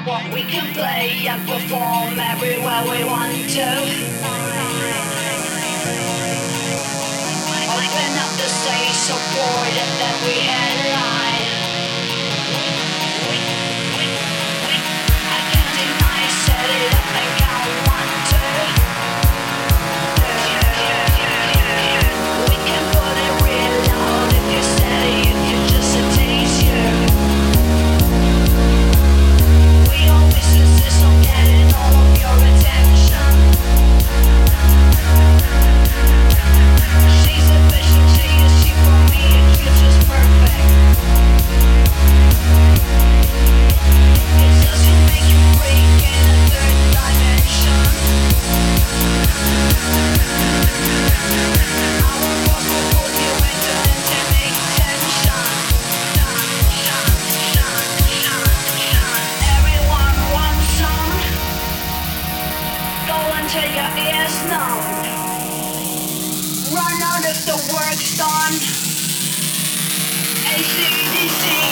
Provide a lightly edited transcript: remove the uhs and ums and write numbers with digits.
We can play and perform everywhere we want to. Open up the stage so bored and then we headline. I can't deny, set it up and count 1, 2. We can put it real loud if you're steady, if you just taste you. We always insist on getting all of your attention. She's official, she is cheap for me, and she's just perfect. It's us who make you break in a third dimension. Our boss will put you into intimate tension. Everyone wants some. Go until your ears numb. Run out if the work's done. AC/DC.